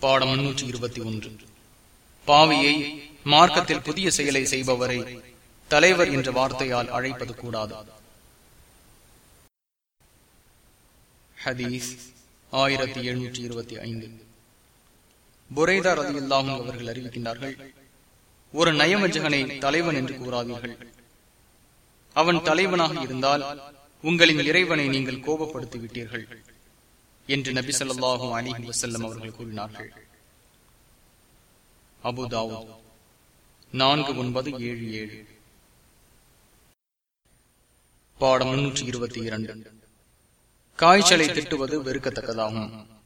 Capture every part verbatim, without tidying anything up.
பாடம் முன்னூற்றி இருபத்தி ஒன்று. பாவியை மார்க்கத்தில் புதிய செயலை செய்பவரை தலைவர் என்ற வார்த்தையால் அழைப்பது கூடாது. ஹதீஸ் ஆயிரத்தி எழுநூற்றி இருபத்தி ஐந்து. புரைதா ரலியல்லாஹு அன்ஹு அவர்கள் அறிவிக்கின்றார்கள், ஒரு நயவஞ்சகனை தலைவன் என்று கூறாதீர்கள். அவன் தலைவனாக இருந்தால் உங்களின் இறைவனை நீங்கள் கோபப்படுத்தி விட்டீர்கள் என்று நபி ஸல்லல்லாஹு அலைஹி வஸல்லம் அவர்கள் கூறினார்கள். அபூ தாவூத் நான்கு ஒன்பது ஏழு ஏழு. பாடம் முன்னூற்றி இருபத்தி இரண்டு. காய்ச்சலை திட்டுவது வெறுக்கத்தக்கதாகும்.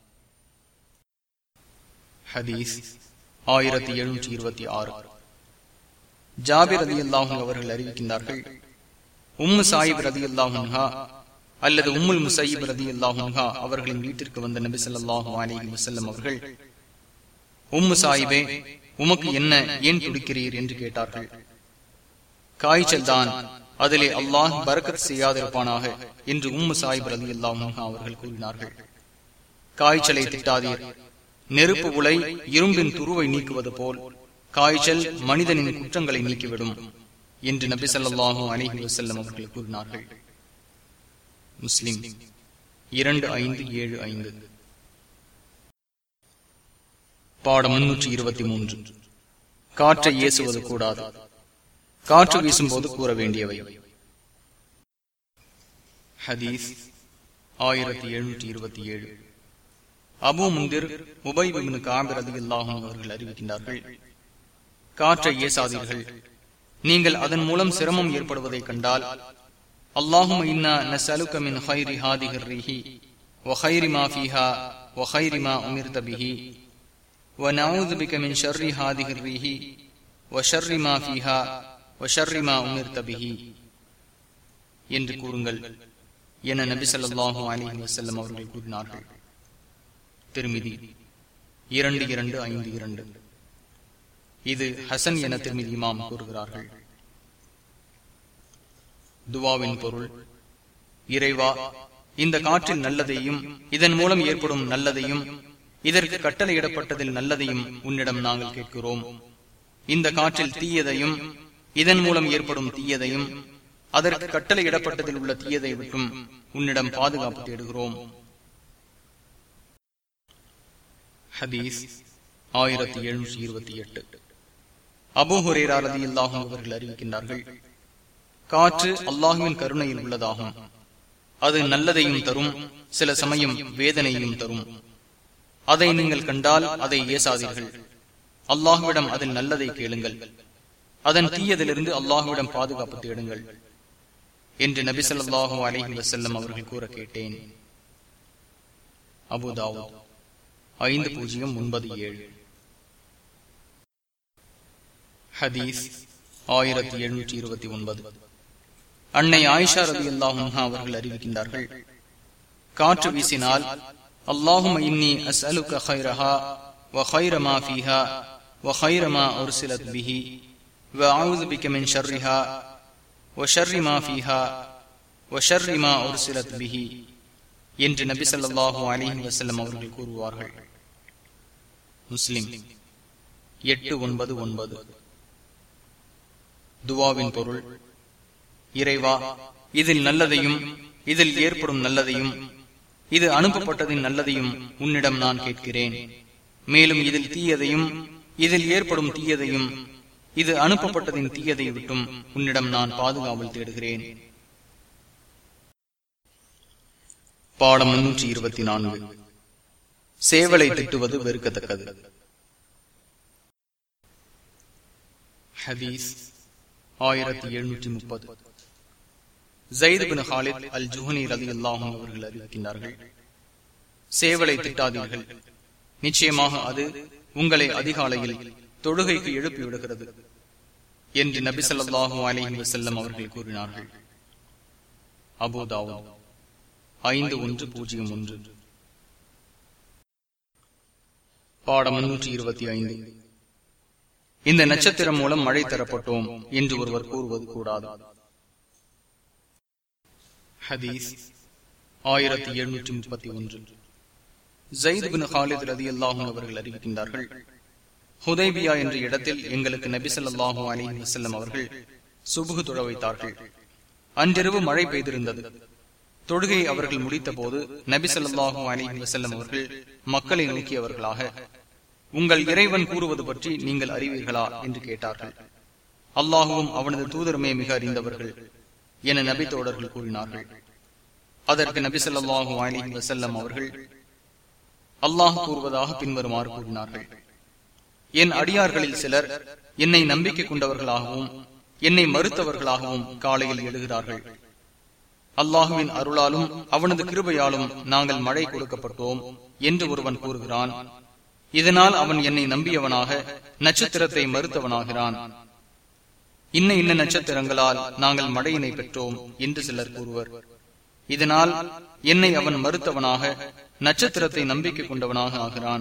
ஹதீஸ் ஆயிரத்தி எழுநூற்றி இருபத்தி ஆறு. ஜாபிர் ரலியல்லாஹு அன்ஹு அவர்கள் அறிவிக்கின்றார்கள், உம்மு சாயிப் ரலியல்லாஹு அன்ஹா அல்லது உம்முல் முஸையிப் ரலியல்லாஹு அன்ஹா அவர்களின் வீட்டிற்கு வந்த நபி ஸல்லல்லாஹு அலைஹி வஸல்லம் அவர்கள், உம்மு சாயிபே, உமக்கு என்ன, ஏன் துடிக்கிறீர் என்று கேட்டார்கள். காய்ச்சல் தான், அதிலே அல்லாஹ் பரக்கத் செய்யாதிருப்பானாக என்று உம்மு சாயிப் ரலியல்லாஹு அன்ஹா அவர்கள் கூறினார்கள். காய்ச்சலை திட்டாதீர், நெருப்பு உலை இரும்பின் துருவை நீக்குவது போல் காய்ச்சல் மனிதனின் குற்றங்களை நீக்கிவிடும் என்று நபி ஸல்லல்லாஹு அலைஹி வஸல்லம் அவர்கள் கூறினார்கள். முஸ்லிம் இரண்டு ஐந்து ஏழு ஐந்து. பாடம் முன்னூற்றி இருபத்தி மூன்று. காற்றை ஏசுவது கூடாது. காற்று வீசும் போது கூற வேண்டியவை. ஹதீஸ் ஆயிரத்தி எழுநூற்றி இருபத்தி ஏழு. Abu Mundhir Ubai ibn Kaab ரலியல்லாஹு அன்ஹு அவர்கள் அறிவிக்கின்றார்கள், காற்றை ஏசாதீர்கள். நீங்கள் அதன் மூலம் சிரமம் ஏற்படுவதை கண்டால், அல்லாஹும்ம இன்னா நஸ்அலுக மின் கைரி ஹாதிஹி ர்ரீஹி வ கைரி மா ஃபீஹா வ கைரி மா உமிர்த பிஹி வ நஊது பிக மின் ஷர்ரி ஹாதிஹி ர்ரீஹி வ ஷர்ரி மா ஃபீஹா வ ஷர்ரி மா உமிர்த பிஹி என்று கூறுங்கள் என நபி ஸல்லல்லாஹு அலைஹி வஸல்லம் அவர்கள் கூறினார்கள். திருமிதி இரண்டு இரண்டு ஐந்து இரண்டு. இது ஹசன் என திருமிதி இமாம் கூறுகிறார்கள். துவாவின் பொருள்: இறைவா, இந்த காற்றில் நல்லதையும் இதன் மூலம் ஏற்படும் நல்லதையும் இதற்கு கட்டளையிடப்பட்டதில் நல்லதையும் உன்னிடம் நாங்கள் கேட்கிறோம். இந்த காற்றில் தீயதையும் இதன் மூலம் ஏற்படும் தீயதையும் அதற்கு கட்டளையிடப்பட்டதில் உள்ள தீயதை விட்டும் உன்னிடம் பாதுகாப்பு தேடுகிறோம். ஹதீஸ் ஆயிரத்தி எழுநூற்றி இருபத்தி எட்டு. அபூ ஹுரைரா ரலியல்லாஹு அன்ஹு அவர்கள் அறிவிக்கின்றார்கள், காற்று அல்லாஹுவின் கருணையில் உள்ளதாகும். அது நல்லதையும் தரும், சில சமயம் வேதனையும் தரும். அதை நீங்கள் கண்டால் அதை ஏசாதீர்கள். அல்லாஹுவிடம் அதில் நல்லதை கேளுங்கள், அதன் தீயதிலிருந்து அல்லாஹுவிடம் பாதுகாப்பு தேடுங்கள் என்று நபி ஸல்லல்லாஹு அலைஹி வஸல்லம் அவர்கள் கூற கேட்டேன். அபூ தாவூத் ஐந்து பூஜ்ஜியம் ஒன்பது ஏழு. ஹதீஸ் ஆயிரத்தி எழுநூற்றி இருபத்தி ஒன்பது. அன்னை ஆயிஷா ரலியல்லாஹு அன்ஹா அவர்கள் அறிவிக்கின்றார்கள், காற்று வீசினால் அல்லாஹும்ம இன்னி அஸ்அலுக கைரஹா வ கைர மா ஃபீஹா வ கைர மா உர்சிலத் பிஹி வ அஊது பிக மின் ஷர்ரிஹா வ ஷர்ரி மா ஃபீஹா வ ஷர்ரி மா உர்சிலத் பிஹி என்று நபி ஸல்லல்லாஹு அலைஹி வஸல்லம் அவர்கள் கூறுவார்கள். முஸ்லிம் எட்டு ஒன்பது ஒன்பது. துவாவின் பொருள்: இறைவா, இதில் நல்லதையும் இதில் ஏற்படும் நல்லதையும் இது அனுப்பப்பட்டதின் நல்லதையும் உன்னிடம் நான் கேட்கிறேன். மேலும் இதில் தீயதையும் இதில் ஏற்படும் தீயதையும் இது அனுப்பப்பட்டதின் தீயதை விட்டும் உன்னிடம் நான் பாதுகாவல் தேடுகிறேன். பாடம் முன்னூற்றி இருபத்தி நான்கு. சேவலை திட்டுவது வெறுக்கத்தக்கது. ஹதீஸ் ஆயிரத்தி எழுநூற்றி முப்பது. ஸைத் பின் ஹாலித் அல் ஜுஹனி ரலியல்லாஹு அன்ஹு அவர்கள் அறிவிக்கின்றார்கள், சேவலை திட்டாதீர்கள், நிச்சயமாக அது உங்களை அதிகாலையில் தொழுகைக்கு எழுப்பி விடுகிறது என்று நபி ஸல்லல்லாஹு அலைஹி வஸல்லம் அவர்கள் கூறினார்கள். அபூ தாவூத் ஐந்து ஒன்று பூஜ்ஜியம் ஒன்று. பாடம் முன்னூற்றி இருபத்தி ஐந்து. இந்த நட்சத்திரம் மூலம் மழை தரப்பட்டோம் என்று ஒருவர் கூறுவது கூடாது. ஹதீஸ் ஆயிரத்தி எழுநூற்றி முப்பத்தி ஒன்று. ஸைத் பின் ஹாலித் ரலியல்லாஹு அன்ஹு அவர்கள் அறிவிக்கின்றார்கள், ஹுதைபியா என்ற இடத்தில் எங்களுக்கு நபி ஸல்லல்லாஹு அலைஹி வஸல்லம் அவர்கள் சுபுஹ் தொழ வைத்தார்கள். அன்றிரவு மழை பெய்திருந்தது. தொழுகை அவர்கள் முடித்த போது நபி ஸல்லல்லாஹு அலைஹி வஸல்லம் அவர்கள் மக்களை நோக்கியவர்களாக, உங்கள் இறைவன் கூறுவது பற்றி நீங்கள் அறிவீர்களா என்று கேட்டார்கள். அல்லாஹுவும் அவனது தூதருமே மிக அறிந்தவர்கள் என நபி தோழர்கள் கூறினார்கள். அதற்கு நபி ஸல்லல்லாஹு அலைஹி வஸல்லம் அவர்கள் அல்லாஹ் கூறுவதாக பின்வருமாறு கூறினார்கள், என் அடியார்களில் சிலர் என்னை நம்பிக்கை கொண்டவர்களாகவும் என்னை மறுத்தவர்களாகவும் காலையில் எழுகிறார்கள். அல்லாஹுவின் அருளாலும் அவனது கிருபையாலும் நாங்கள் மழை கொடுக்கப்பட்டோம் என்று ஒருவன் கூறுகிறான். இதனால் அவன் என்னை நம்பியவனாக நட்சத்திரத்தை மறுத்தவனாகிறான். இன்ன இன்ன நட்சத்திரங்களால் நாங்கள் மழையினை பெற்றோம் என்று சிலர் கூறுவர். இதனால் என்னை அவன் மறுத்தவனாக நட்சத்திரத்தை நம்பிக்கை கொண்டவனாக ஆகிறான்.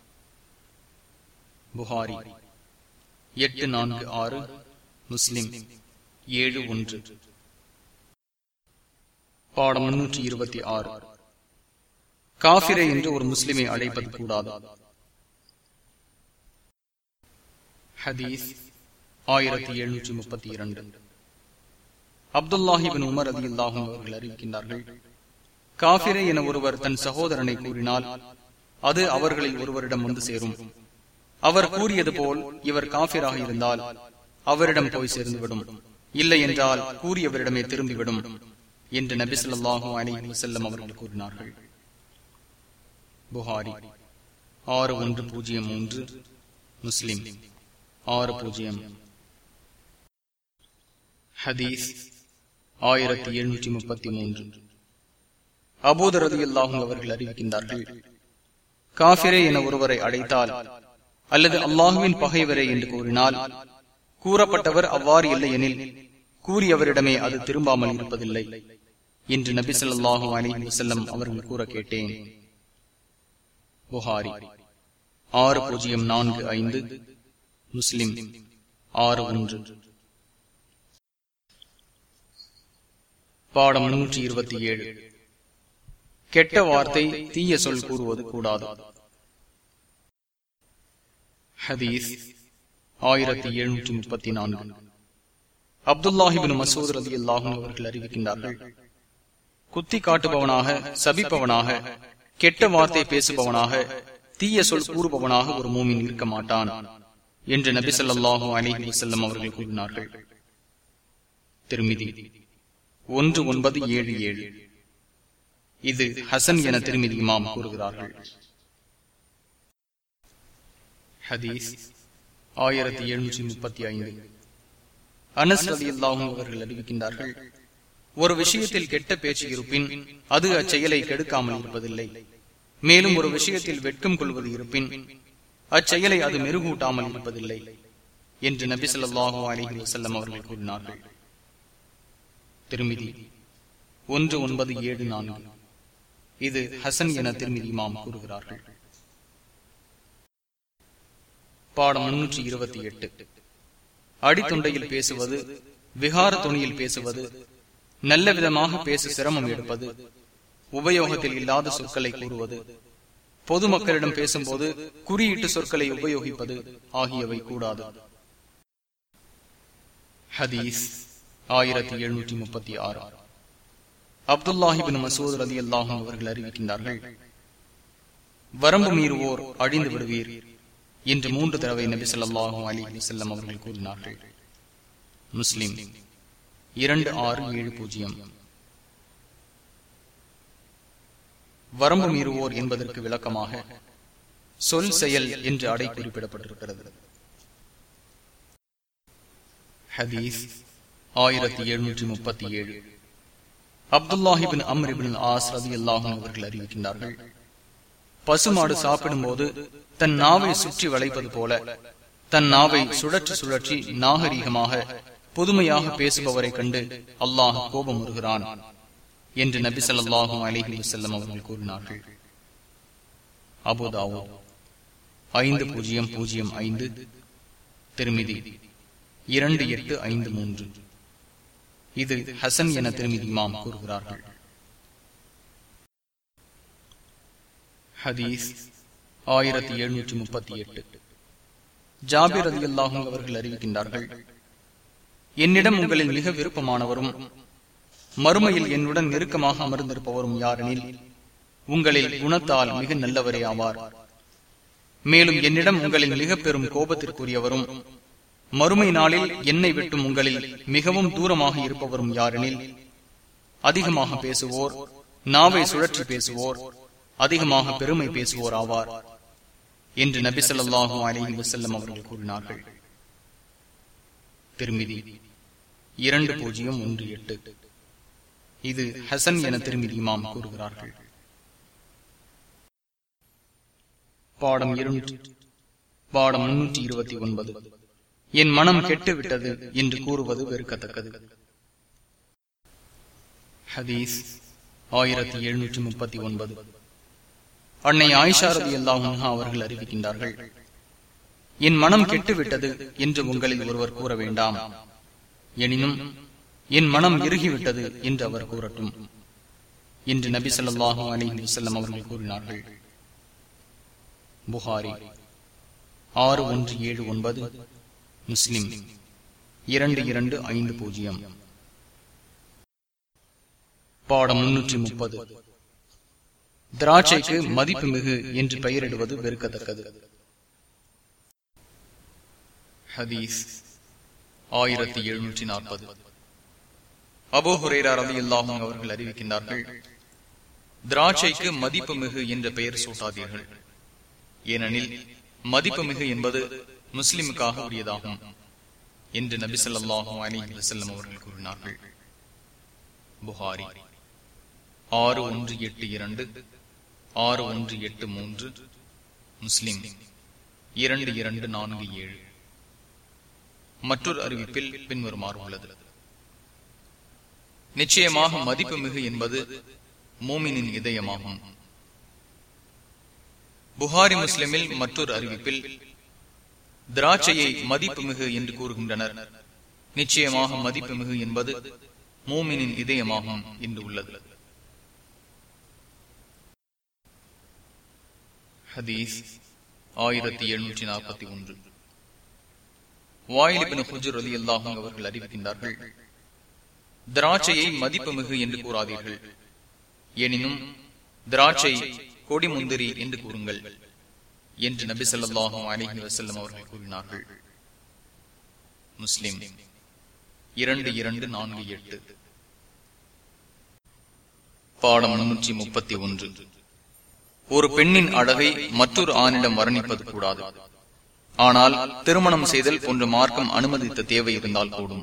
புகாரி எட்டு நான்கு ஆறு, முஸ்லிம் ஏழு ஒன்று. பாடம் முன்னூற்றி இருபத்தி ஆறு. காஃபிரே என்று ஒரு முஸ்லிமை அழைப்பது கூடாது. ஹதீஸ் ஆயிரத்தி எழுநூற்றி முப்பத்தி இரண்டு. அப்துல்லாஹி பின் உமர் ரலியல்லாஹு அன்ஹு அவர்கள் அறிவிக்கின்றார்கள், காஃபிரே என ஒருவர் தன் சகோதரனை கூறினால் அது அவர்களில் ஒருவரிடம் வந்து சேரும். அவர் கூறியது போல் இவர் காஃபிராக இருந்தால் அவரிடம் போய் சேர்ந்துவிடும், இல்லை என்றால் கூறியவரிடமே திரும்பிவிடும் என்று நபி ஸல்லல்லாஹு அலைஹி வஸல்லம் அவர்கள் கூறினார்கள். புகாரி ஆறு ஒன்று பூஜ்ஜியம் மூன்று, முஸ்லிம் ஆறு பூஜ்ஜியம். ஹதீஸ் ஆயிரத்தி எழுநூற்றி முப்பத்தி மூன்று. அபூதர் ரலியல்லாஹு அன்ஹு அவர்கள் அறிவிக்கின்றார்கள், காஃபிரே என ஒருவரை அழைத்தால் அல்லது அல்லாஹுவின் பகைவரே என்று கூறினால் கூறப்பட்டவர் அவ்வாறு இல்லை எனில் கூறியவரிடமே அது திரும்பாமல் இருப்பதில்லை என்று நபி ஸல்லல்லாஹு அலைஹி வஸல்லம் அவர்கள் கூற கேட்டேன். புகாரி ஆறு பூஜ்ஜியம் நான்கு ஐந்து, முஸ்லிம் ஆறு ஒன்று. பாடம் நூற்றி இருபத்தி ஏழு. கெட்ட வார்த்தை தீய சொல் கூறுவது கூடாது. ஹதீஸ் ஆயிரத்தி எழுநூற்றி முப்பத்தி நான்கு. அப்துல்லாஹி பின் மஸ்ஊத் ரலியல்லாஹு அன்ஹு அவர்கள் அறிவிக்கின்றார்கள், குத்தி காட்டுபவனாக, சபிப்பவனாக, கெட்ட வார்த்தை பேசுபவனாக, தீய சொல் கூறுபவனாக ஒரு மூமின் இருக்க மாட்டான் என்று நபி ஸல்லல்லாஹு அலைஹி வஸல்லம் அவர்கள் கூறினார்கள். திர்மிதி ஒன்று ஒன்பது ஏழு ஏழு. இது ஹசன் என திர்மிதி இமாம் கூறுகிறார்கள். ஹதீஸ் ஆயிரத்தி எழுநூற்றி முப்பத்தி ஐந்து. அனஸ் ரலியல்லாஹு அன்ஹு அவர்கள் அறிவிக்கின்றார்கள், ஒரு விஷயத்தில் கெட்ட பேச்சு இருப்பின் அது அச்செயலை கெடுக்காமல் இருப்பதில்லை. மேலும் ஒரு விஷயத்தில் வெட்கம் கொள்வது இருப்பின் அச்செயலை அது மெருகூட்டாமல் இருப்பதில்லை என்று நபி ஸல்லல்லாஹு அலைஹி வஸல்லம் அவர்கள் கூறினார்கள். திர்மிதி ஒன்று ஒன்பது ஏழு நான்கு. இது ஹசன் என திர்மிதி இமாம் கூறுகிறார்கள். பாடம் முன்னூற்றி இருபத்தி எட்டு. அடித்தொண்டையில் பேசுவது, விகார துணியில் பேசுவது, நல்ல விதமாக பேச சிரமம் எடுப்பது, உபயோகத்தில் இல்லாத சொற்களை கூறுவது, பொதுமக்களிடம் பேசும்போது குறியீட்டு சொற்களை உபயோகிப்பது ஆகியவை கூடாது. ஹதீஸ் ஆயிரத்தி எழுநூற்றி முப்பத்தி ஆறு. அப்துல்லாஹி பின் மஸ்ஊத் ரலியல்லாஹு அன்ஹு அவர்கள் அறிவிக்கின்றார்கள், வரம்பு மீறுவோர் அழிந்து விடுவீர் என்று மூன்று தடவை நபி ஸல்லல்லாஹு அலைஹி வஸல்லம் அவர்கள் கூறினார்கள். முஸ்லிம் இரண்டு ஆறு ஏழு பூஜ்ஜியம். வரம்பு மீறுவோர் என்பதற்கு விளக்கமாக சொல் செயல் என்று அடை குறிப்பிடப்பட்டிருக்கிறது. ஹதீஸ் ஆயிரத்தி எழுநூற்றி முப்பத்தி ஏழு. அப்துல்லாஹி பின் அம்ர் இப்னு ஆஸ் ரலியல்லாஹு அன்ஹு அவர்கள் அறிவிக்கின்றார்கள், பசுமாடு சாப்பிடும் போது தன் நாவை சுற்றி வளைப்பது போல தன் நாவை சுழற்றி சுழற்றி நாகரீகமாக புதுமையாக பேசுபவரை கண்டு அல்லாஹ் கோபம் வருகிறான் என்று நபி ஸல்லல்லாஹு அலைஹி வஸல்லம் அவர்கள் கூறினார்கள். அபூ தாவூத் ஐந்து பூஜ்ஜியம் பூஜ்ஜியம் ஐந்து, திர்மிதி இரண்டு எட்டு ஐந்து மூன்று. இது ஹசன் என திர்மிதி இமாம் கூறுகிறார்கள். ஹதீஸ் ஆயிரத்தி எழுநூற்றி முப்பத்தி எட்டு. ஜாபிர் ரலியல்லாஹு அன்ஹு அவர்கள் அறிவிக்கின்றார்கள், என்னிடம் உங்களில் மிக விருப்பமானவரும் மறுமையில் என்னுடன் நெருக்கமாக அமர்ந்திருப்பவரும் யாரெனில் உங்களில் குணத்தால் மிக நல்லவரே ஆவார். மேலும் என்னிடம் உங்களில் மிக பெரும் கோபத்திற்குரியவரும் மறுமை நாளில் என்னை விட்டும் உங்களில் மிகவும் தூரமாக இருப்பவரும் யாரெனில் அதிகமாக பேசுவோர், நாவை சுழற்றி பேசுவோர், அதிகமாக பெருமை பேசுவோர் ஆவார் என்று நபி ஸல்லல்லாஹு அலைஹி வஸல்லம் அவர்கள் கூறினார்கள். திர்மிதி இரண்டு பூஜ்ஜியம் ஒன்று எட்டு. இது ஹசன் என திர்மிதி இமாம் கூறுகிறார்கள். பாடம் இருநூற்றி பாடம் முன்னூற்றி இருபத்தி ஒன்பது. என் மனம் கெட்டுவிட்டது என்று கூறுவது வெறுக்கத்தக்கது. ஹதீஸ் ஆயிரத்தி எழுநூற்றி முப்பத்தி ஒன்பது. அன்னை ஆயிஷா ரலியல்லாஹு அன்ஹா அவர்கள் அறிவிக்கின்றார்கள், என் மனம் கெட்டுவிட்டது என்று உங்களில் ஒருவர் கூற வேண்டாம், எனினும் என் மனம் இறுகிவிட்டது என்று அவர் கூறட்டும் என்று நபி ஸல்லல்லாஹு அலைஹி வஸல்லம் அவர்கள் கூறினார்கள். புகாரி ஆறு ஒன்று ஏழு ஒன்பது, முஸ்லிம் இரண்டு இரண்டு ஐந்து பூஜ்ஜியம். பாடம் முன்னூற்றி முப்பது. திராட்சைக்கு மதிப்பு மிகு என்று பெயரிடுவது வெறுக்கத்தக்கது. ஹதீஸ் ஆயிரத்தி எழுநூற்றி நாற்பது. அபூ ஹுரைரா ரலியல்லாஹு அன்ஹு அவர்கள் அறிவிக்கின்றார்கள், திராட்சைக்கு மதிப்பு மிகு என்ற பெயர் சூட்டாதீர்கள், ஏனெனில் மதிப்பு மிகு என்பது முஸ்லிமுக்காக உரியதாகும் என்று நபி ஸல்லல்லாஹு அலைஹி வஸல்லம் அவர்கள் கூறினார்கள். புகாரி ஆறு ஒன்று எட்டு இரண்டு, ஆறு ஒன்று எட்டு மூன்று, முஸ்லிம் இரண்டு இரண்டு நான்கு ஏழு. மற்றொரு அறிவிப்பில் பின்வருமாறு உள்ளது, நிச்சயமாக மதிப்பு மிகு என்பது மூமினின் இதயமாகும். புகாரி முஸ்லிமில் மற்றொரு அறிவிப்பில் திராட்சையை மதிப்பு மிகு என்று கூறுகின்றனர், நிச்சயமாக மதிப்பு மிகு என்பது மூமினின் இதயமாகும் என்று உள்ளது. ஹதீஸ் ஆயிரத்தி எழுநூற்றி நாற்பத்தி ஒன்று. வாயில் இப்னு ஹுஜர் ரலியல்லாஹு அன்ஹு அவர்கள் அறிவிக்கின்றார்கள், திராட்சையை மதிப்பு மிகு என்று கூறாதீர்கள், எனினும் திராட்சை கொடி முந்திரி என்று கூறுங்கள் என்று நபி ஸல்லல்லாஹு அலைஹி வஸல்லம் அவர்கள் கூறினார்கள். முஸ்லிம் இரண்டு இரண்டு நான்கு எட்டு. பாடம் முன்னூற்றி முப்பத்தி ஒன்று. ஒரு பெண்ணின் அழகை மற்றொரு ஆணிடம் வர்ணிப்பது கூடாது, ஆனால் திருமணம் செய்தல் போன்ற மார்க்கம் அனுமதித்த தேவை இருந்தால் கூடும்.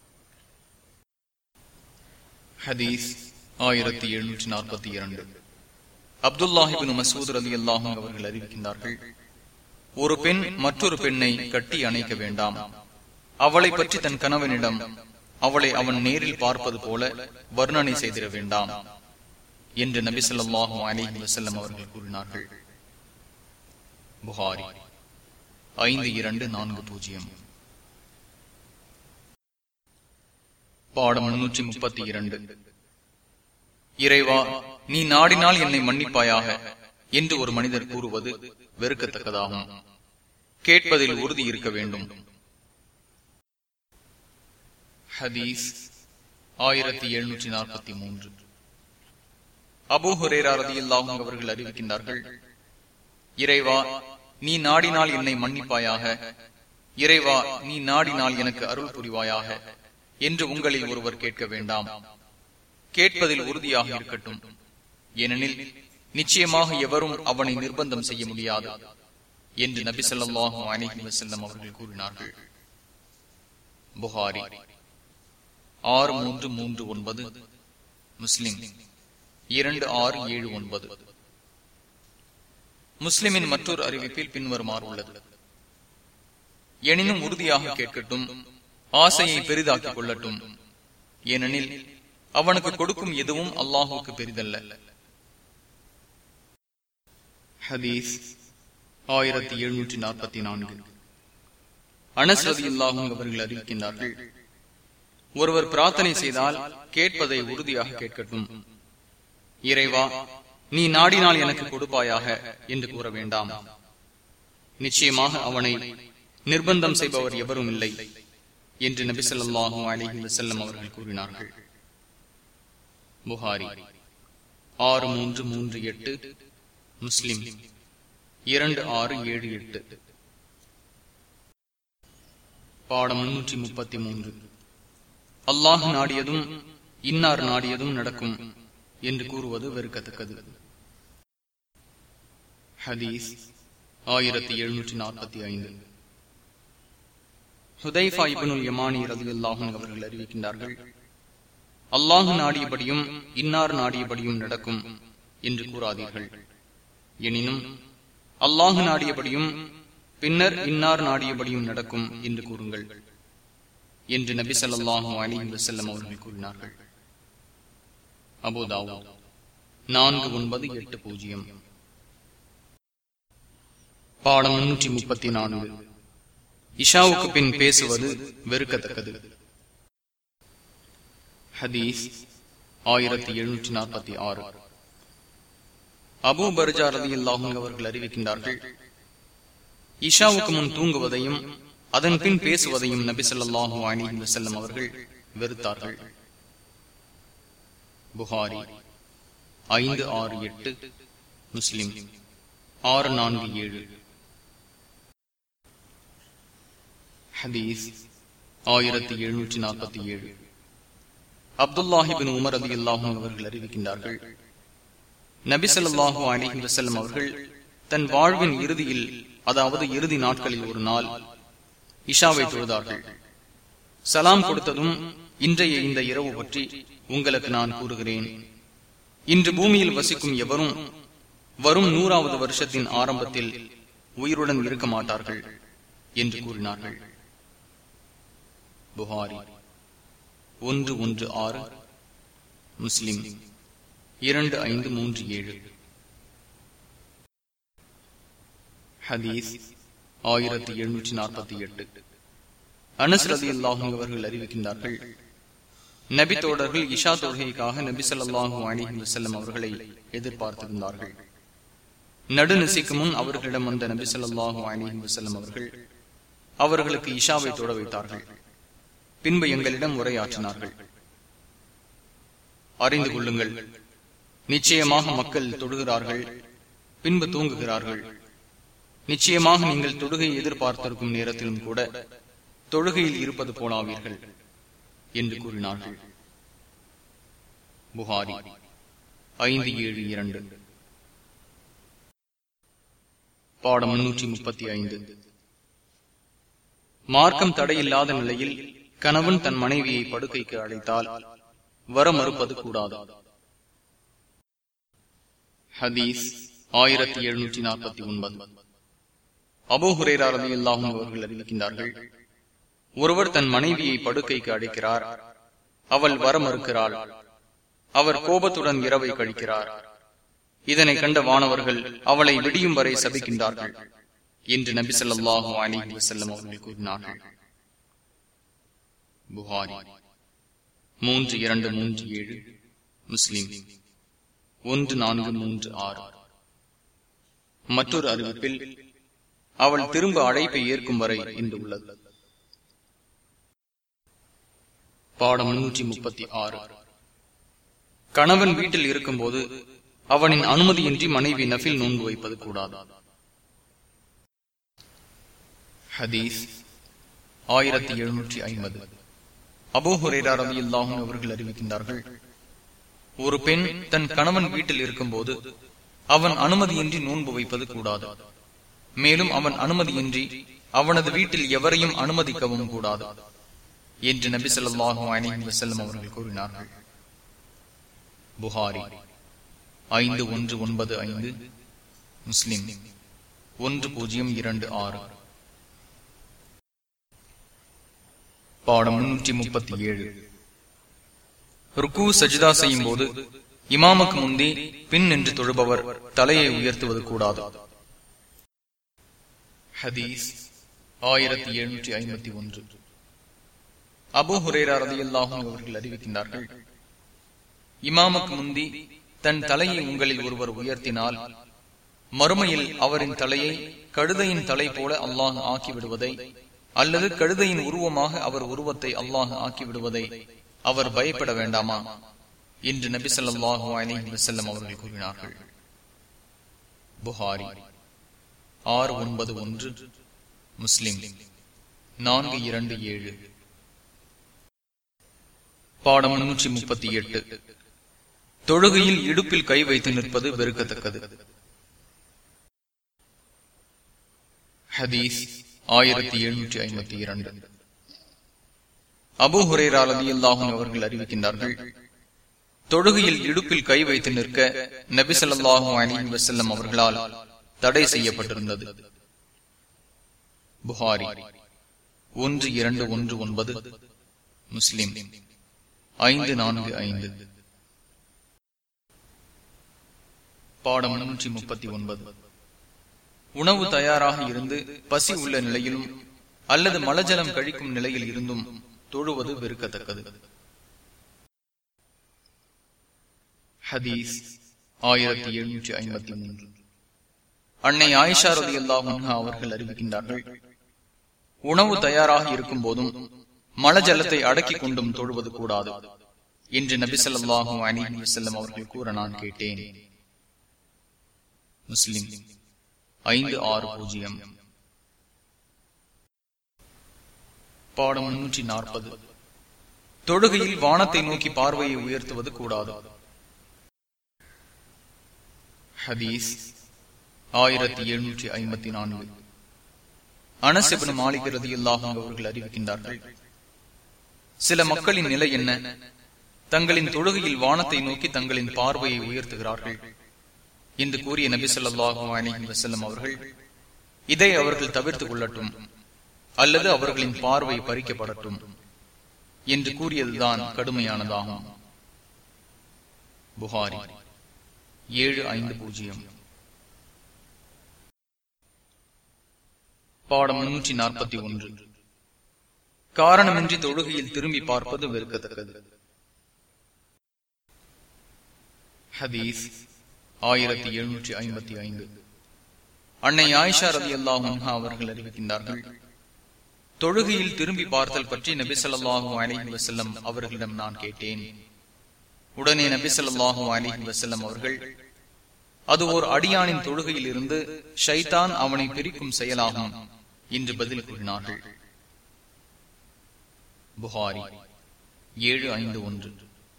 ஹதீஸ் ஆயிரத்தி எழுநூற்றி நாற்பத்தி இரண்டு. அப்துல்லாஹ் இப்னு மஸ்ஊத் ரலியல்லாஹு அன்ஹு அவர்கள் அறிவிக்கின்றார்கள், ஒரு பெண் மற்றொரு பெண்ணை கட்டி அணைக்க வேண்டாம், அவளை பற்றி தன் கணவனிடம் அவளை அவன் நேரில் பார்ப்பது போல வர்ணனை செய்திட வேண்டாம் என்று நபி ஸல்லல்லாஹு அலைஹி வஸல்லம் அவர்கள் கூறினார்கள். புகாரி ஐந்து இரண்டு நான்கு பூஜ்ஜியம். பாடம் முன்னூற்றி முப்பத்தி இரண்டு. இறைவா, நீ நாடினால் என்னை மன்னிப்பாயாக என்று ஒரு மனிதர் கூறுவது வெறுக்கத்தக்கதாகும். கேட்பதில் உறுதி இருக்க வேண்டும். ஹதீஸ் ஆயிரத்தி எழுநூற்றி நாற்பத்தி மூன்று. அபூ ஹுரைரா ரலியல்லாஹு அன்ஹு அவர்கள் அறிவிக்கின்றார்கள், இறைவா, நீ நாடினால் என்னை மன்னிப்பாயாக, இறைவா, நீ நாடினால் எனக்கு அருள் புரிவாயாக என்று உங்களில் ஒருவர் கேட்க வேண்டாம். கேட்பதில் உறுதியாக இருக்கட்டும், ஏனெனில் நிச்சயமாக எவரும் அவனை நிர்பந்தம் செய்ய முடியாது என்று நபி ஸல்லல்லாஹு அலைஹி வஸல்லம் அவர்கள் கூறினார்கள். புகாரி ஆறு மூன்று மூன்று ஒன்பது, முஸ்லிம் இரண்டு ஆறு ஏழு ஒன்பது. முஸ்லிமின் மற்றொரு அறிவிப்பில் பின்வருமாறு உள்ளது, எனினும் உறுதியாக கேட்கட்டும், ஆசையை பெரிதாக்கிக் கொள்ளட்டும், ஏனெனில் அவனுக்கு கொடுக்கும் எதுவும் அல்லாஹுக்கு பெரிதல்ல. ஹதீஸ் ஆயிரத்தி எழுநூற்றி நாற்பத்தி நான்கு. அனஸ் ரலியல்லாஹு அன்ஹு அவர்கள் அறிவிக்கின்றார்கள், ஒருவர் பிரார்த்தனை செய்தால் கேட்பதை உறுதியாக கேட்கட்டும். இறைவா, நீ நாடினால் எனக்கு கொடுப்பாயாக என்று கூற வேண்டாம். நிச்சயமாக அவனை நிர்பந்தம் செய்பவர் எவரும் இல்லை என்று நபி ஸல்லல்லாஹு அலைஹி வஸல்லம் அவர்கள் கூறினார்கள். புகாரி ஆறு மூன்று மூன்று எட்டு, முஸ்லிம் இரண்டு ஆறு ஏழு எட்டு. பாடம் முன்னூற்றி முப்பத்தி மூன்று. அல்லாஹ் நாடியதும் இன்னார் நாடியதும் நடக்கும் என்று கூறுவது வெறுக்கத்தக்கது. ஹதீஸ் ஆயிரத்தி எழுநூற்றி நாற்பத்தி ஐந்து. ஹுதைஃபா இப்னுல் யமானி ரலியல்லாஹு அன்ஹு அவர்கள் அறிவிக்கின்றார்கள், அல்லாஹ் நாடியபடியும் இன்னார் நாடியபடியும் நடக்கும் என்று கூறாதீர்கள். எனினும் அல்லாஹ் நாடியபடியும் பின்னர் இன்னார் நாடியபடியும் நடக்கும் என்று கூறுங்கள் என்று நபி ஸல்லல்லாஹு அலைஹி வஸல்லம் அவர்கள் கூறினார்கள். அபூ தாவூத் நான்கு ஒன்பது எட்டு பூஜ்ஜியம். பாடம் முன்னூற்றி முப்பத்தி நான்கு. இஷாவுக்கு பின் பேசுவது வெறுக்கத்தக்கது. ஹதீஸ் ஆயிரத்தி எழுநூற்றி நாற்பத்தி ஆறு. அபூ பர்ஜா ரலியல்லாஹு அன்ஹு அவர்கள் அறிவிக்கின்றார்கள், இஷாவுக்கு முன் தூங்குவதையும் அதன் பின் பேசுவதையும் நபி ஸல்லல்லாஹு அலைஹி வஸல்லம் அவர்கள் வெறுத்தார்கள். புகாரி ஐந்து ஆறு எட்டு, முஸ்லிம் ஆறு நான்கு ஏழு. ஹதீஸ் ஆயிரத்தி எழுநூற்றி நாற்பத்தி ஏழு. அப்துல்லாஹி பின் உமர் ரலியல்லாஹு அன்ஹு அவர்கள் அறிவிக்கின்றார்கள், நபி ஸல்லல்லாஹு அலைஹி வஸல்லம் அவர்கள் தன் வாழ்வின் இறுதியில், அதாவது இறுதி நாட்களில் ஒரு நாள் இஷாவை தொழுதார்கள். சலாம் கொடுத்ததும், இன்றைய இந்த இரவு பற்றி உங்களுக்கு நான் கூறுகிறேன். இன்று பூமியில் வசிக்கும் எவரும் வரும் நூறாவது வருஷத்தின் ஆரம்பத்தில் உயிருடன் இருக்க மாட்டார்கள் என்று கூறினார்கள். புகாரி ஒன்று ஒன்று ஆறு, முஸ்லிம் இரண்டு ஐந்து மூன்று ஏழு. ஹதீஸ் ஆயிரத்தி எழுநூற்றி நாற்பத்தி எட்டு. அனஸ் ரலியல்லாஹு அன்ஹு அவர்கள் அறிவிக்கின்றார்கள், நபி தோழர்கள் இஷா தொழுகைக்காக நபி ஸல்லல்லாஹு அலைஹி வஸல்லம் அவர்களை எதிர்பார்த்திருந்தார்கள். நடுநிசைக்கு முன் அவர்களிடம் வந்த நபி ஸல்லல்லாஹு அலைஹி வஸல்லம் அவர்கள் அவர்களுக்கு இஷாவை தொழ வைத்தார்கள். பின்பு எங்களிடம் உரையாற்றினார்கள், அறிந்து கொள்ளுங்கள், நிச்சயமாக மக்கள் தொழுகிறார்கள், பின்பு தூங்குகிறார்கள். நிச்சயமாக நீங்கள் தொழுகை எதிர்பார்த்திருக்கும் நேரத்திலும் கூட தொழுகையில் இருப்பது போலாவீர்கள் என்று கூறினார்கள். புகாரி ஐந்து ஏழு இரண்டு. பாடம் முன்னூற்றி முப்பத்தி ஐந்து. மார்க்கம் தடையில்லாத நிலையில் கணவன் தன் மனைவியை படுக்கைக்கு அழைத்தால் வர மறுப்பது கூடாது. ஹதீஸ் ஆயிரத்தி எழுநூற்றி நாற்பத்தி ஒன்பது. அபூ ஹுரைரா ரலியல்லாஹு அன்ஹு அவர்கள் அறிவிக்கின்றார்கள், ஒருவர் தன் மனைவியை படுக்கைக்கு அழைக்கிறார், அவள் வர மறுக்கிறாள், அவர் கோபத்துடன் இரவை கழிக்கிறார். இதனை கண்ட வானவர்கள் அவளை விடியும் வரை சபிக்கின்றார்கள் என்று நபி ஸல்லல்லாஹு அலைஹி வஸல்லம் அவர்கள் கூறினார்கள். புகாரி மூன்று இரண்டு மூன்று ஏழு, முஸ்லிம் ஒன்று நான்கு மூன்று ஆறு. மற்றொரு அறிவிப்பில் அவள் திரும்ப அழைப்பை ஏற்கும் வரை என்று உள்ளது. பாடம் முன்னூற்றி முப்பத்தி ஆறு. கணவன் வீட்டில் இருக்கும் போது அவனின் அனுமதியின்றி மனைவி நஃபில் நோன்பு வைப்பது கூடாது. ஹதீஸ் ஆயிரத்தி எழுநூற்றி ஐம்பது. அபூ ஹுரைரா ரலியல்லாஹு அன்ஹு அவர்கள் அறிவிக்கின்றார்கள், ஒரு பெண் தன் கணவன் வீட்டில் இருக்கும் போது அவன் அனுமதியின்றி நோன்பு வைப்பது கூடாது. மேலும் அவன் அனுமதியின்றி அவனது வீட்டில் எவரையும் அனுமதிக்கவும் கூடாது என்று நபி ஸல்லல்லாஹு அலைஹி வஸல்லம் அவர்கள் கூறினார்கள். புகாரி ஐந்து ஒன்று ஒன்பது ஐந்து, முஸ்லிம் ஒன்று பூஜ்ஜியம் இரண்டு ஆறு. பாடம் முன்னூற்றி முப்பத்தி ஏழு. ருக்கு சஜிதா செய்யும் போது இமாமுக்கு முந்தி பின் நின்று தொழுபவர் தலையை உயர்த்துவது கூடாது. ஹதீஸ் ஆயிரத்தி எழுநூற்றி ஐம்பத்தி ஒன்று. அபூ ஹுரைரா ரலியல்லாஹு அன்ஹு அவர்கள் அறிவிக்கின்றார்கள், இமாமுக்கு முந்தி தன் தலையை உங்களில் ஒருவர் உயர்த்தினால் மறுமையில் அவரின் தலையை கழுதையின் தலை போல அல்லாஹ் ஆக்கிவிடுவதை அல்லது கழுதையின் உருவமாக அவர் உருவத்தை அல்லாஹ் ஆக்கிவிடுவதை அவர் பயப்பட வேண்டாமா என்று நபி ஸல்லல்லாஹு அலைஹி வஸல்லம் அவர்கள் கூறினார்கள். புகாரி ஆறு ஒன்பது ஒன்று, முஸ்லிம் நான்கு இரண்டு ஏழு. பாடம் முன்னூற்றி முப்பத்தி எட்டு. தொழுகையில் இடுப்பில் கை வைத்து நிற்பது வெறுக்கத்தக்கது. ஹதீஸ் ஆயிரத்தி எழுநூற்றி ஐம்பத்தி இரண்டு. அபூ ஹுரைரா ரலியல்லாஹு அன்ஹு அவர்கள் அறிவிக்கின்றார்கள், தொழுகையில் இடுப்பில் கை வைத்து நிற்க நபி ஸல்லல்லாஹு அலைஹி வஸல்லம் அவர்களால் தடை செய்யப்பட்டிருந்தது. புகாரி ஒன்று இரண்டு ஒன்று ஒன்பது, முஸ்லிம் ஐந்து நான்கு ஐந்து. பாடம் முன்னூற்றி முப்பத்தி ஒன்பது. உணவு தயாராக இருந்து பசி உள்ள நிலையிலும் அல்லது மலஜலம் கழிக்கும் நிலையில் இருந்தும் தொழுவது வெறுக்கத்தக்கது. ஹதீஸ் ஆயிரத்தி எழுநூற்றி ஐம்பத்தி மூன்று. அன்னை ஆயிஷா ரலியல்லாஹு அன்ஹா அவர்கள் அறிவிக்கின்றார்கள், உணவு தயாராக இருக்கும் போதும் மலஜலத்தை அடக்கிக் கொண்டும் தொழுவது கூடாது என்று நபி ஸல்லல்லாஹு அலைஹி வஸல்லம் அவர்கள் கூற நான் கேட்டேன். முஸ்லிம் ஐந்து ஆறு பூஜ்ஜியம். பாடம் முன்னூற்றி நாற்பது. தொழுகையில் வானத்தை நோக்கி பார்வையை உயர்த்துவது கூடாது. ஹதீஸ் ஆயிரத்தி எழுநூற்றி ஐம்பத்தி நான்கு. அனஸ் இப்னு மாலிக் ரலியல்லாஹு அன்ஹு அவர்கள் அறிவிக்கின்றார்கள், சில மக்களின் நிலை என்ன, தங்களின் தொழுகையில் வானத்தை நோக்கி தங்களின் பார்வையை உயர்த்துகிறார்கள் என்று கூறிய நபி ஸல்லல்லாஹு அலைஹி வஸல்லம் அவர்கள், இதை அவர்கள் தவிர்த்துக் கொள்ளட்டும் அல்லது அவர்களின் பார்வை பறிக்கப்படட்டும் என்று கூறியதுதான் கடுமையானதாகும். புகாரி ஏழு ஐந்து பூஜ்ஜியம். பாடம் முன்னூற்றி நாற்பத்தி ஒன்று. காரணமின்றி தொழுகையில் திரும்பி பார்ப்பது வெறுக்கத்தக்கது. ஹதீஸ் ஆயிரத்தி எழுநூற்றி ஐம்பத்தி ஐந்து. அன்னை ஆயிஷா ரலியல்லாஹு அன்ஹா அவர்கள் அறிவிக்கின்றார்கள், தொழுகையில் திரும்பி பார்த்தல் பற்றி நபி ஸல்லல்லாஹு அலைஹி வஸல்லம் அவர்களிடம் நான் கேட்டேன். உடனே நபி ஸல்லல்லாஹு அலைஹி வஸல்லம் அவர்கள், அது ஓர் அடியானின் தொழுகையில் இருந்து ஷைத்தான் அவனை பிரிக்கும் செயலாகும் என்று பதில் கூறினார்கள். புகாரி ஏழு ஐந்து ஒன்று.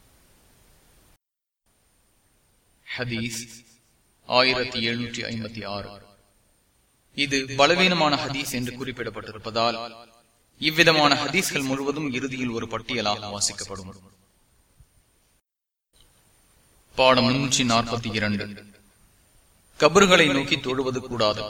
ஹதீஸ் ஆயிரத்தி எழுநூற்றி ஐம்பத்தி ஆறு. இது பலவீனமான ஹதீஸ் என்று குறிப்பிடப்பட்டிருப்பதால் இவ்விதமான ஹதீஸ்கள் முழுவதும் இறுதியில் ஒரு பட்டியலாக வாசிக்கப்படும். பாடம் முன்னூற்றி நாற்பத்தி இரண்டு. கபர்களை நோக்கி தொழுவது கூடாது.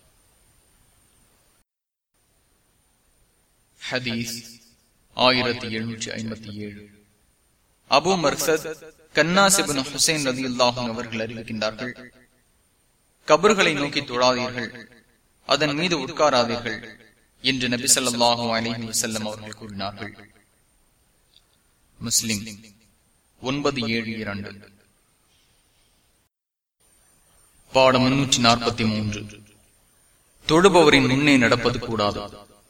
ஹதீஸ் ஆயிரத்தி எழுநூற்றி ஐம்பத்தி ஏழு. Abu Marsad Kannaz ibn Hussain ரலியல்லாஹு அன்ஹு அவர்கள் அறிவிக்கின்றார்கள், கபர்களை நோக்கி தொழாதீர்கள், அதன் மீது உட்காராதீர்கள் என்று நபி ஸல்லல்லாஹு அலைஹி வஸல்லம் அவர்கள் கூறினார்கள். முஸ்லிம் ஒன்பது ஏழு இரண்டு. பாடம் முன்னூற்றி நாற்பத்தி மூன்று. தொழுபவரின் முன்னே நடப்பது கூடாது.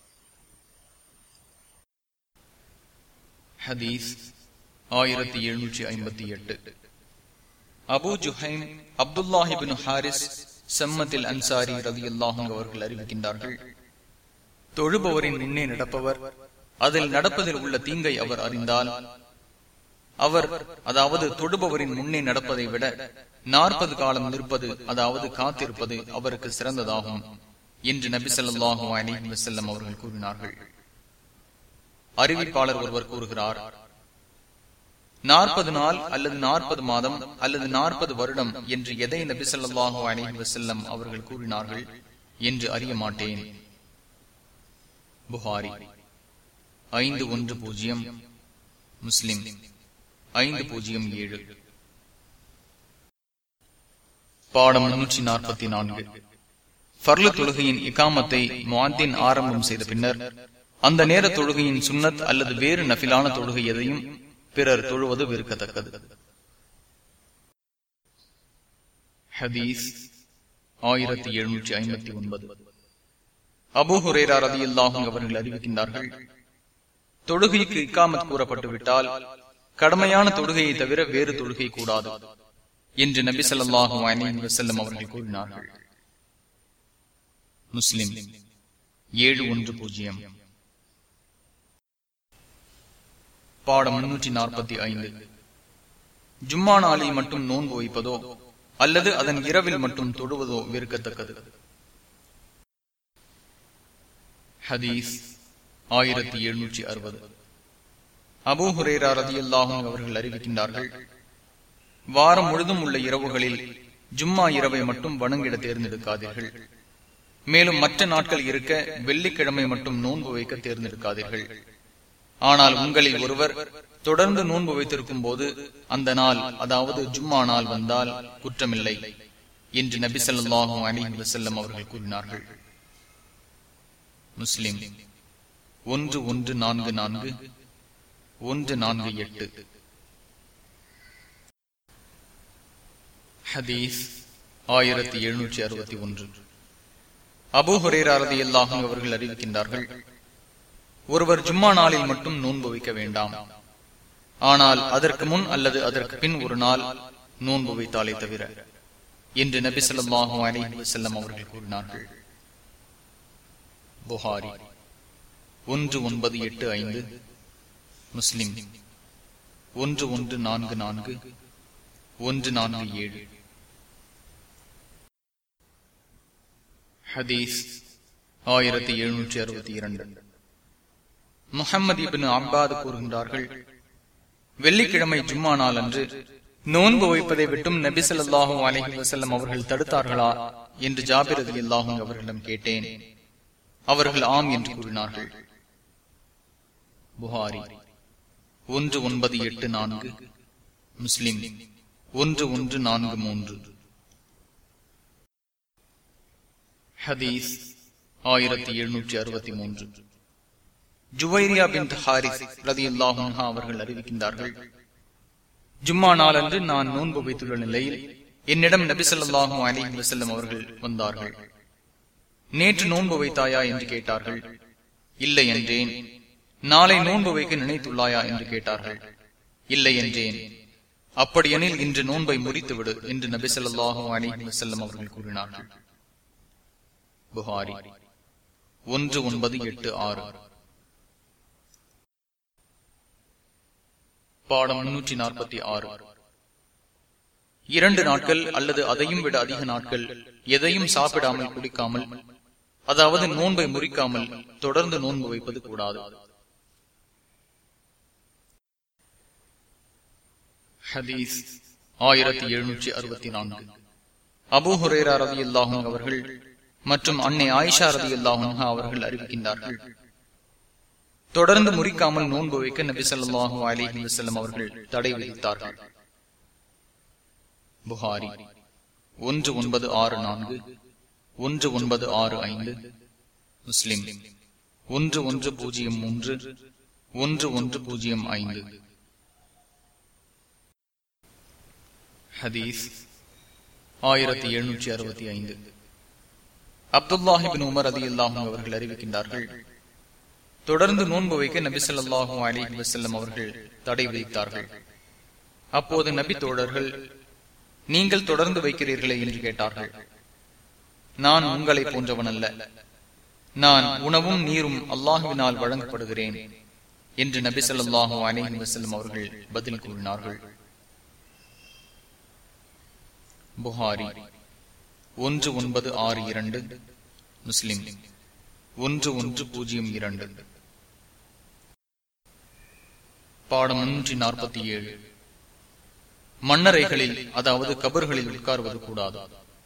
ஹதீஸ் ஆயிரத்தி எழுநூற்றி ஐம்பத்தி எட்டு. Abu Juhaim Abdullah ibn Harith சம்மத்தில் அன்சாரி ரலியல்லாஹு அன்ஹு அவர்கள் அறிவிக்கின்றார்கள், தொழுபவரின் முன்னே நடப்பவர் அதில் நடப்பதில் உள்ள தீங்கை அவர் அறிந்தால் அவர், அதாவது தொழுபவரின் முன்னே நடப்பதை விட நாற்பது காலம் நிற்பது, அதாவது காத்திருப்பது அவருக்கு சிறந்ததாகும் என்று நபி ஸல்லல்லாஹு அலைஹி வஸல்லம் அவர்கள் கூறினார்கள். அறிவிப்பாளர் ஒருவர் கூறுகிறார், நாற்பது நாள் அல்லது நாற்பது மாதம் அல்லது நாற்பது வருடம் என்று எதை நபி ஸல்லல்லாஹு அலைஹி வஸல்லம் அவர்கள் கூறினார்கள் என்று அறிய மாட்டேன். புகாரி ஐந்து ஒன்று பூஜ்ஜியம், முஸ்லிம் ஐந்து பூஜ்ஜியம் ஏழு. பாடம் முன்னூற்றி நாற்பத்தி நான்கு. ஃபர்லு தொழுகையின் இகாமத்தை முஅத்தின் ஆரம்பம் செய்த பின்னர் அந்த நேர தொழுகையின் சுன்னத் அல்லது வேறு நஃபிலான தொழுகை எதையும் பிறர் தொழுவது வெறுக்கத்தக்கது. ஹதீஸ் ஆயிரத்தி எழுநூற்றி ஐம்பத்தி ஒன்பது. அபூ ஹுரைரா ரலியல்லாஹு அன்ஹு அவர்கள் அறிவிக்கின்றார்கள், தொழுகைக்கு இக்காமத் கூறப்பட்டு விட்டால் கடமையான தொழுகையை தவிர வேறு தொழுகை கூடாது என்று நபி ஸல்லல்லாஹு அலைஹி வஸல்லம் அவர்கள் கூறினார்கள். முஸ்லிம் ஏழு ஒன்று பூஜ்ஜியம். பாடம் முன்னூற்றி நாற்பத்தி ஐந்து. ஜும்மா நாளில் மட்டும் நோன்பு வைப்பதோ அல்லது அதன் இரவில் மட்டும் தொழுவதோ வெறுக்கத்தக்கது. ஹதீஸ் ஆயிரத்தி எழுநூற்றி அறுபது. அபூ ஹுரைரா ரலியல்லாஹு அன்ஹு அவர்கள் அறிவிக்கின்றார்கள், வாரம் முழுதும் உள்ள இரவுகளில் ஜும்மா இரவை மட்டும் வணங்கிட தேர்ந்தெடுக்காதீர்கள். மேலும் மற்ற நாட்கள் இருக்க வெள்ளிக்கிழமை மட்டும் நோன்பு வைக்க தேர்ந்தெடுக்காதீர்கள். ஆனால் உங்களில் ஒருவர் தொடர்ந்து நோன்பு வைத்திருக்கும் போது அந்த நாள், அதாவது ஜும்மா நாள் வந்தால் குற்றமில்லை என்று நபி ஸல்லல்லாஹு அலைஹி வஸல்லம் அவர்கள் கூறினார்கள். முஸ்லிம் ஒன்று ஒன்று நான்கு நான்கு ஒன்று நான்கு எட்டு. ஹதீஸ் ஆயிரத்தி எழுநூற்றி அறுபத்தி ஒன்று. அபூ ஹுரைரா ரலியல்லாஹு அன்ஹு அவர்கள் அறிவிக்கின்றார்கள், ஒருவர் ஜும்மா நாளில் மட்டும் நோன்பு வைக்க வேண்டாம், ஆனால் அதற்கு முன் அல்லது அதற்கு பின் ஒரு நாள் நோன்பு வைத்தாலே தவிர என்று நபி ஸல்லல்லாஹு அலைஹி வஸல்லம் அவர்கள் கூறினார்கள். புகாரி ஒன்று ஒன்பது எட்டு ஐந்து. முஸ்லிம் ஒன்று ஒன்று நான்கு நான்கு ஒன்று நான்கு ஏழு. ஹதீஸ் ஆயிரத்தி எழுநூற்றி அறுபத்தி இரண்டு. முஹம்மது இப்னு அப்பாத் கூறுகின்றார்கள், வெள்ளிக்கிழமை ஜும்மா நாள் அன்று நோன்பு வைப்பதை விட்டும் நபி ஸல்லல்லாஹு அலைஹி வஸல்லம் அவர்கள் தடுத்தார்களா என்று ஜாபிர் ரலியல்லாஹு அன்ஹு அவர்களிடம் கேட்டேன். அவர்கள் ஆம் என்று கூறினார்கள். புகாரி ஒன்று ஒன்பது எட்டு நான்கு. முஸ்லிம் ஒன்று ஒன்று நான்கு மூன்று. ஹதீஸ் ஆயிரத்தி எழுநூற்றி அறுபத்தி மூன்று. ஜுவைரியா பின்த் ஹாரிஸ் ரலியல்லாஹு அன்ஹா அவர்கள் அறிவிக்கின்றார்கள், ஜும்மா நாளன்று நான் நோன்பு வைத்துள்ள நிலையில் என்னிடம் நபி ஸல்லல்லாஹு அலைஹி வஸல்லம் அவர்கள் வந்தார்கள். நேற்று நோன்பு வைத்தாயா என்று கேட்டார்கள். இல்லை என்றேன். நாளை நோன்பு வைக்க நினைத்துள்ளாயா என்று கேட்டார்கள். இல்லை என்றேன். அப்படியெனில் இன்று நோன்பை முறித்துவிடு என்று நபி ஸல்லல்லாஹு அலைஹி வஸல்லம் அவர்கள் கூறினார்கள். புகாரி ஒன்று ஒன்பது எட்டு ஆறு. பாடம் முன்னூற்றி நாற்பத்தி ஆறு. இரண்டு நாட்கள் அல்லது அதையும் விட அதிக நாட்கள் எதையும் சாப்பிடாமல் குடிக்காமல், அதாவது நோன்பை முறிக்காமல் தொடர்ந்து நோன்பு வைப்பது கூடாது. ஹதீஸ் ஆயிரத்தி எழுநூற்றி அறுபத்தி நான்கு. அபூ ஹுரைரா ரலியல்லாஹு அன்ஹு அவர்கள் மற்றும் அன்னை ஆயிஷா ரலியல்லாஹு அன்ஹா அவர்கள் அறிவிக்கின்றார்கள், தொடர்ந்து முறிக்காமல் நோன்பு வைக்க நபி ஸல்லல்லாஹு அலைஹி வஸல்லம் அவர்கள் தடை விதித்தார்கள். புகாரி ஒன்று ஒன்பது ஆறு நான்கு ஒன்று ஒன்பது ஆறு ஐந்து. முஸ்லிம் ஒன்று ஒன்று பூஜ்ஜியம் மூன்று ஒன்று ஒன்று பூஜ்ஜியம் ஐந்து. ஹதீஸ் ஆயிரத்தி எழுநூற்றி அறுபத்தி ஐந்து. அப்துல்லாஹ் இப்னு உமர் ரலியல்லாஹு அன்ஹு அவர்கள் அறிவிக்கின்றார்கள், தொடர்ந்து நோன்பு வைக்க நபி ஸல்லல்லாஹு அலைஹி வஸல்லம் அவர்கள் தடை விதித்தார்கள். அப்போது நபி தோழர்கள், நீங்கள் தொடர்ந்து வைக்கிறீர்களே என்று கேட்டார்கள். நான் உங்களை போன்றவன் அல்ல, நான் உணவும் நீரும் அல்லாஹுவினால் வழங்கப்படுகிறேன் என்று நபி ஸல்லல்லாஹு அலைஹி வஸல்லம் அவர்கள் பதில் கூறினார்கள். புகாரி ஒன்று ஒன்பது ஆறு இரண்டு. முஸ்லிம் ஒன்று ஒன்று பூஜ்ஜியம் இரண்டு. பாடம் முன்னூற்றி நாற்பத்தி ஏழு. மண்ணறைகளில், அதாவது கபர்களில் உட்கார்வது கூடாது.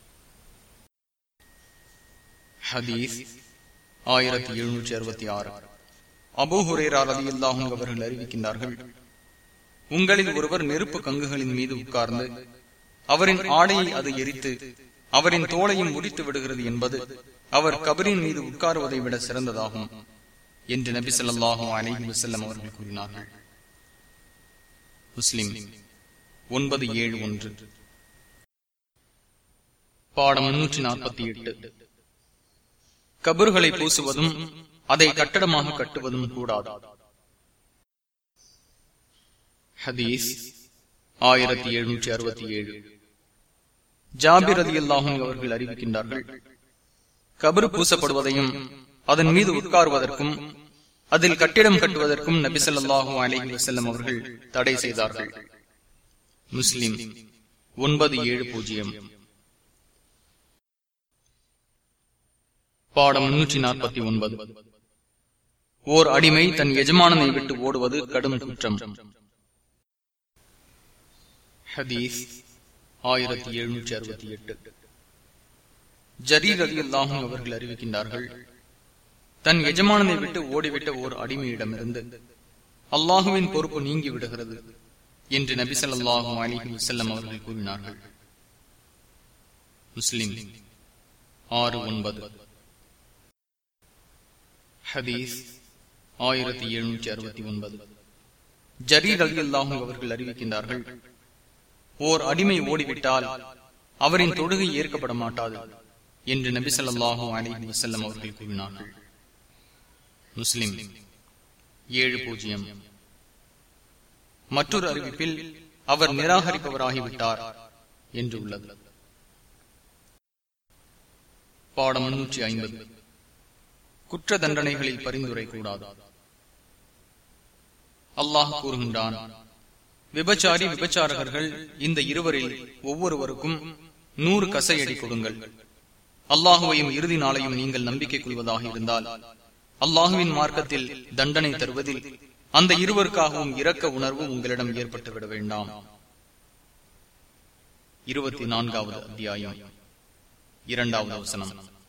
ஹதீஸ் ஆயிரத்தி எழுநூற்றி அறுபத்தி ஆறு. அபூ ஹுரைரா ரலியல்லாஹு அன்ஹு அவர்கள் அறிவிக்கின்றார்கள், உங்களில் ஒருவர் நெருப்பு கங்குகளின் மீது உட்கார்ந்து அவரின் ஆடையை அது எரித்து அவரின் தோளையும் முடித்து விடுகிறது என்பது அவர் கபரின் மீது உட்காருவதை விட சிறந்ததாகும் என்று நபி ஸல்லல்லாஹு அலைஹி வஸல்லம் அவர்கள் கூறினார்கள். முஸ்லிம் ஒன்பது ஏழு ஒன்று. பாடம் முன்னூற்றி நாற்பத்தி எட்டு. கபறுகளை பூசுவதும் அதை கட்டடமாக கட்டுவதும் கூடாது. ஹதீஸ் ஆயிரத்தி எழுநூற்றி அறுபத்தி ஏழு. ஜாபிர் ரலியல்லாஹு அன்ஹு அவர்கள் அறிவிக்கின்றார்கள், கபறு பூசப்படுவதையும் அதன் மீது உட்காருவதற்கும் அதில் கட்டிடம் கட்டுவதற்கும் நபி ஸல்லல்லாஹு அலைஹி வஸல்லம் அவர்கள் தடை செய்தார்கள். முஸ்லிம் ஒன்பது ஏழு பூஜ்ஜியம். பாடம் முன்னூற்றி நாற்பத்தி ஒன்பது. ஓர் அடிமை தன் எஜமானனை விட்டு ஓடுவது கடும் குற்றம். ஹதீஸ் ஆயிரத்தி எழுநூற்றி அறுபத்தி எட்டு. ஜரீர் ரலியல்லாஹு அன்ஹு அவர்கள் அறிவிக்கின்றார்கள், தன் எஜமானனை விட்டு ஓடிவிட்ட ஓர் அடிமையிடமிருந்து அல்லாஹுவின் பொறுப்பு நீங்கி விடுகிறது என்று நபி ஸல்லல்லாஹு அலைஹி வஸல்லம் அவர்கள் கூறினார்கள். முஸ்லிம் ஆறு ஒன்பது. ஹதீஸ் ஆயிரத்தி எழுநூற்றி அறுபத்தி ஒன்பது. ஜரீர் ரலியல்லாஹு அன்ஹு அவர்கள் அறிவிக்கின்றார்கள், ஓர் அடிமை ஓடிவிட்டால் அவரின் தொழுகை ஏற்கப்பட மாட்டாது என்று நபி ஸல்லல்லாஹு அலைஹி வஸல்லம் அவர்கள் கூறினார்கள். முஸ்லிம் ஏழு பூஜ்ஜியம். மற்றொரு அறிவிப்பில் அவர் நிராகரிப்பவராகிவிட்டார் என்று உள்ளது. பாடம் முன்னூற்றி ஐம்பது. குற்ற தண்டனைகளில் பரிந்துரை கூடாது. அல்லாஹ் கூறுகின்றான், விபச்சாரி விபச்சாரகர்கள் இந்த இருவரில் ஒவ்வொருவருக்கும் நூறு கசையடி கொடுங்கள். அல்லாஹுவையும் இறுதி நாளையும் நீங்கள் நம்பிக்கை கொள்வதாக இருந்தால் அல்லாஹுவின் மார்க்கத்தில் தண்டனை தருவதில் அந்த இருவருக்காகவும் இரக்க உணர்வு உங்களிடம் ஏற்பட்டுவிட வேண்டாம். இருபத்தி நான்காவது அத்தியாயம் இரண்டாவது வசனம்.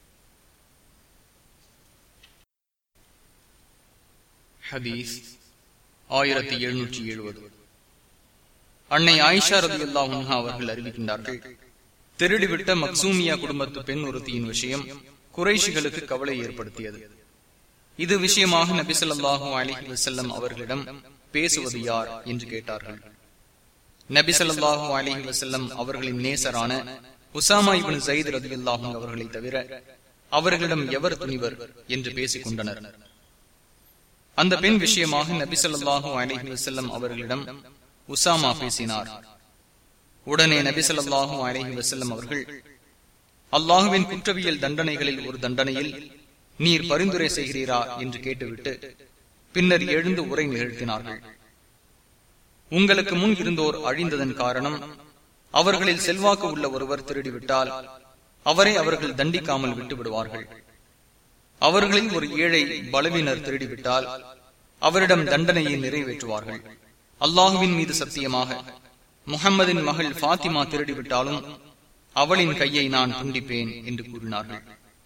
ஹதீஸ் ஆயிரத்தி எழுநூற்றி எழுபது. அன்னை ஆயிஷா ரலியல்லாஹு அன்ஹா அவர்கள் அறிவிக்கின்றார்கள், திருடிவிட்ட மக்சூமியா குடும்பத்து பெண் ஒருத்தியின் விஷயம் குறைஷிகளுக்கு கவலை ஏற்படுத்தியது. இது விஷயமாக நபி ஸல்லல்லாஹு அலைஹி வஸல்லம் அவர்களிடம் பேசுவது யார் என்று கேட்டார்கள். நபி ஸல்லல்லாஹு அலைஹி வஸல்லம் அவர்களின் நேசரான உசாமா இப்னு ஸைத் ரலியல்லாஹு அன்ஹு அவர்களை தவிர அவர்களிடம் எவர் துணிவர் என்று பேசிக் கொண்டனர். அந்த பெண் விஷயமாக நபி ஸல்லல்லாஹு அலைஹி வஸல்லம் அவர்களிடம் உசாமா பேசினார். உடனே நபி ஸல்லல்லாஹு அலைஹி வஸல்லம் அவர்கள், அல்லாஹுவின் குற்றவியல் தண்டனைகளில் ஒரு தண்டனையில் நீர் பரிந்துரை செய்கிறீரா என்று கேட்டுவிட்டு பின்னர் எழுந்து உரை நிகழ்த்தினார்கள். உங்களுக்கு முன் இருந்தோர் அழிந்ததன் காரணம் அவர்களில் செல்வாக்கு உள்ள ஒருவர் திருடிவிட்டால் அவரை அவர்கள் தண்டிக்காமல் விட்டு விடுவார்கள். அவர்களில் ஒரு ஏழை பலவீனர் திருடிவிட்டால் அவரிடம் தண்டனையை நிறைவேற்றுவார்கள். அல்லாஹுவின் மீது சத்தியமாக முஹம்மதின் மகள் ஃபாத்திமா திருடிவிட்டாலும் அவளின் கையை நான் துண்டிப்பேன் என்று கூறினார்கள்.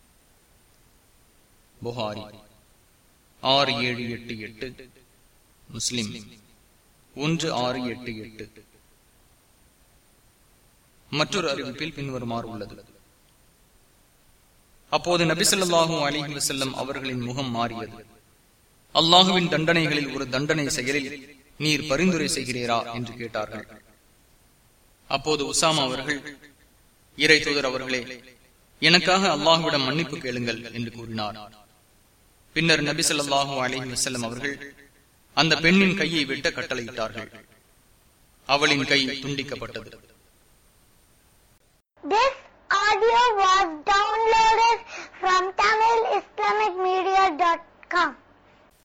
புகாரி ஆறு ஏழு எட்டு எட்டு, முஸ்லிம் ஒன்று ஆறு எட்டு எட்டு. மற்றொரு அறிவிப்பில் பின்வருமாறு உள்ளது, அப்போது நபி ஸல்லல்லாஹு அலைஹி வஸல்லம் அவர்களின் முகம் மாறியது. அல்லாஹுவின் தண்டனைகளில் ஒரு தண்டனை செயலில் நீர் பரிந்துரை செய்கிறீரா என்று கேட்டார்கள். அப்போது உசாமா அவர்கள், இறை தூதர் அவர்களே, எனக்காக அல்லாஹுவிடம் மன்னிப்பு கேளுங்கள் என்று கூறினார். பின்னர் நபி ஸல்லல்லாஹு அலைஹி வஸல்லம் அவர்கள் அந்த பெண்ணின் கையை வெட்ட கட்டளையிட்டார்கள். அவளின் கை துண்டிக்கப்பட்டது. This audio was downloaded from Tamil Islamic Media dot com.